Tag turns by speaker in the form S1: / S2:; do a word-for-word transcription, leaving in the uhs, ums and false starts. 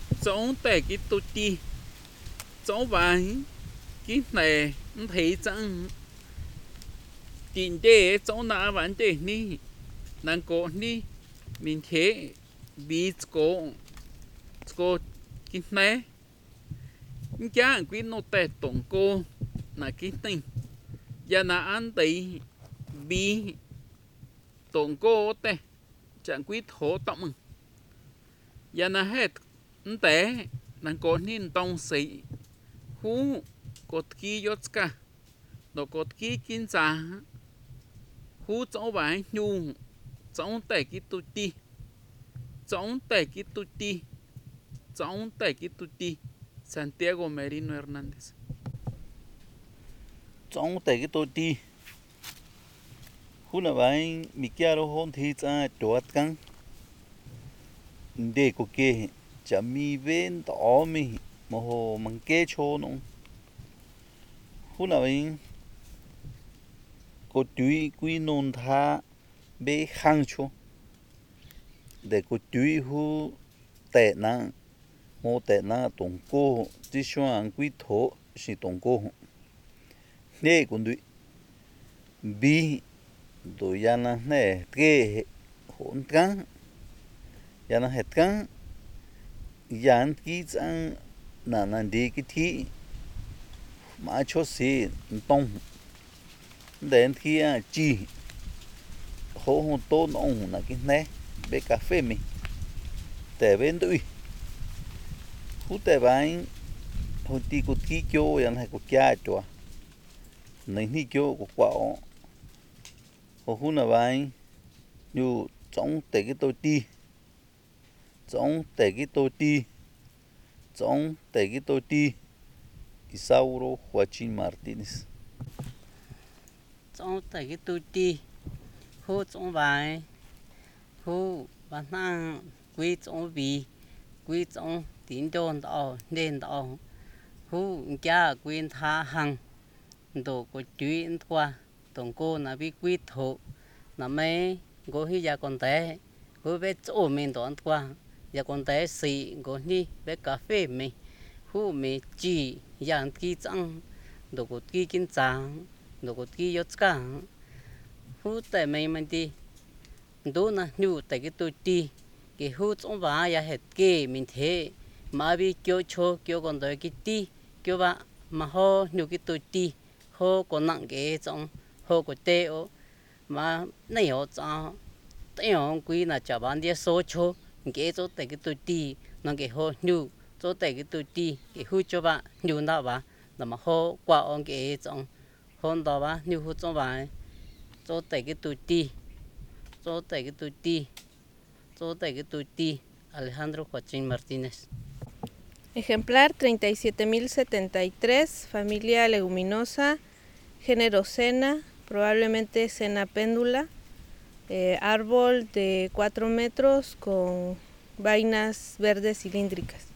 S1: Chống tè cái tu ti chống vàng cái này thấy chẳng tiền đề chống nã vấn đề ní nàng có ní mình thế bị có có cái này giá quý nó tè tổng cô là cái tình giờ là ăn tây bị tổng cô tè chẳng quý thổ tổng giờ là hết té nàng có nín tông sĩ hú cột kia yết cả nó cột kia kinh giá hú cháu vải nhu cháu tẻ cái tu ti cháu tẻ cái tu ti cháu tẻ cái tu ti Santiago Merino Hernández
S2: cháu tẻ cái tu ti hú là vải mi kia rồi hôn thì cha chuột căng để có kia chả mi bên tỏ mi mà hồ mang kê cho nó hú là vải có túi quý nôn tha bê khang cho để có túi hú tệ na mô tệ na tổng cô chỉ cho anh quý thổ chỉ tổng cô nè còn đuổi bi đuổi ra na nè cái hỗn căng ra na hết căng yan kí chẳng na na đi cái thi mà cho xí tông đến khi à chi hỗ hỗ tô nó là cái nè bê cà phê mình để bên tụi hút để bán hồi ti cột kí kêu yan hay cột kia chua nên hi kêu cột quạo hồ hút là bán như giống để cái tôi ti giống để cái tôi ti giống để cái tôi ti Isauro Joaquín Martínez
S3: trong tại cái tu ti hú trong bài hú bản năng quý trong vì quý trong tín đồn đó nên đó hú cha quý tha hằng đồ của chuyện qua tổng cô là bị quý thổ là mấy cô hi gia con té cô bé chỗ mình đón qua gia con té xì cô đi bé cà phê mình hú mình chỉ dạng kỹ chẳng đồ của kỹ kinh trắng đồ của kỹ yết cả hú tại mình mình đi đồ na nhu tại cái tôi đi cái hú trong vá ya hết cái mình thế mà bị kêu cho kêu con tới cái đi kêu ba mà ho nhu cái tôi đi ho còn nặng cái trong ho của tê ô mà này họ cho tê họ quý là chả bán đi số cho cái chỗ tại cái tôi đi nó cái ho nhu chỗ tại cái tôi đi cái hú cho ba nhu nào ba là mà ho qua ông cái trong hôm đó ba nhu hú trong ba chỗ tại cái tôi đi chỗ tại cái tôi đi chỗ tại cái tôi đi Alejandro Joaquín Martínez.
S4: Ejemplar treinta y siete mil setenta y tres, familia leguminosa, género Sena, probablemente Sena péndula, eh, árbol de cuatro metros con vainas verdes cilíndricas.